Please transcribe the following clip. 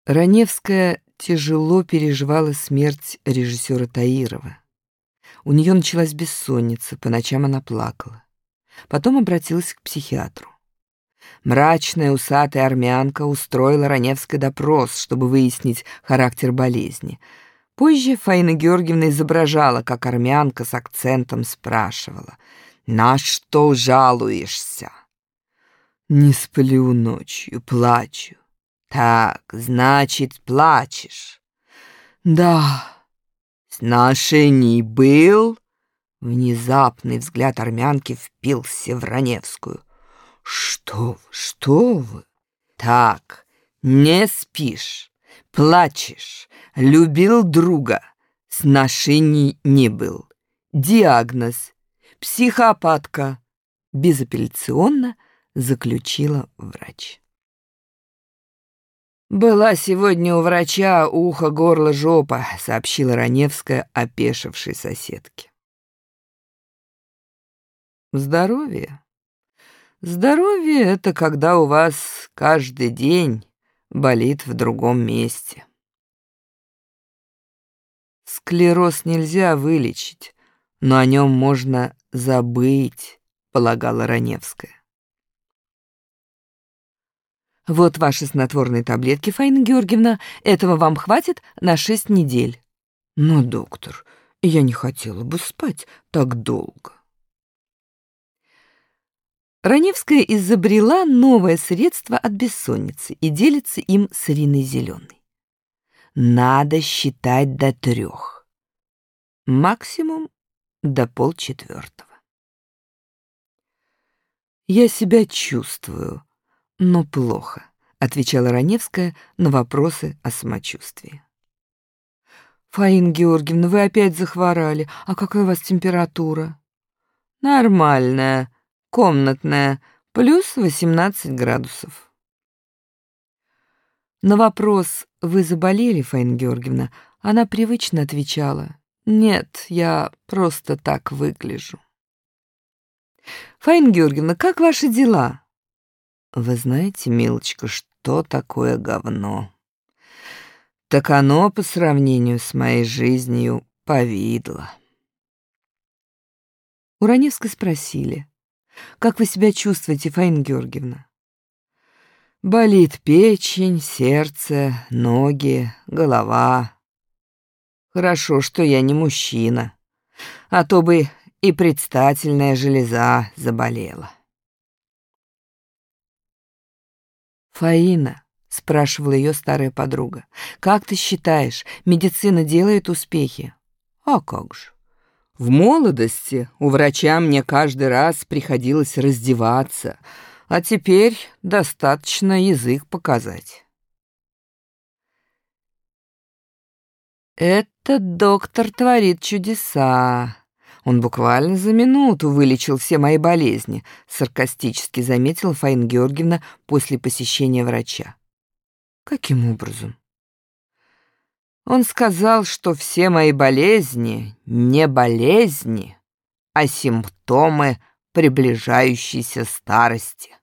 Раневская тяжело переживала смерть режиссера Таирова. У нее началась бессонница, по ночам она плакала. Потом обратилась к психиатру. Мрачная усатая армянка устроила Раневской допрос, чтобы выяснить характер болезни. Позже Фаина Георгиевна изображала, как армянка с акцентом спрашивала: «На что жалуешься?» «Не сплю ночью, плачу». «Так, значит, плачешь?» «Да». «Сношений был?» Внезапный взгляд армянки впился в Раневскую. Что вы? Так, не спишь, плачешь, любил друга, сношений не был. Диагноз — психопатка», — безапелляционно заключила врач. «Была сегодня у врача ухо, горло, жопа», — сообщила Раневская опешившей соседке. «Здоровье? Здоровье — это когда у вас каждый день болит в другом месте. Склероз нельзя вылечить, но о нем можно забыть», — полагала Раневская. «Вот ваши снотворные таблетки, Фаина Георгиевна. Этого вам хватит на 6 недель». «Но, доктор, я не хотела бы спать так долго». Раневская изобрела новое средство от бессонницы и делится им с Ириной Зеленой. Надо считать до 3, максимум до 3:30. «Я себя чувствую, но плохо», — отвечала Раневская на вопросы о самочувствии. «Фаина Георгиевна, вы опять захворали. А какая у вас температура?» «Нормальная, комнатная, плюс 18 градусов». На вопрос «Вы заболели, Фаина Георгиевна?» она привычно отвечала: «Нет, я просто так выгляжу». «Фаина Георгиевна, как ваши дела?» «Вы знаете, милочка, что такое говно? Так оно по сравнению с моей жизнью повидло». У Раневской спросили: «Как вы себя чувствуете, Фаина Георгиевна?» «Болит печень, сердце, ноги, голова. Хорошо, что я не мужчина, а то бы и предстательная железа заболела». «Фаина», — спрашивала ее старая подруга, «как ты считаешь, медицина делает успехи?» «А как же? В молодости у врача мне каждый раз приходилось раздеваться, а теперь достаточно язык показать». «Этот доктор творит чудеса. Он буквально за минуту вылечил все мои болезни», — саркастически заметила Фаина Георгиевна после посещения врача. «Каким образом?» «Он сказал, что все мои болезни не болезни, а симптомы приближающейся старости».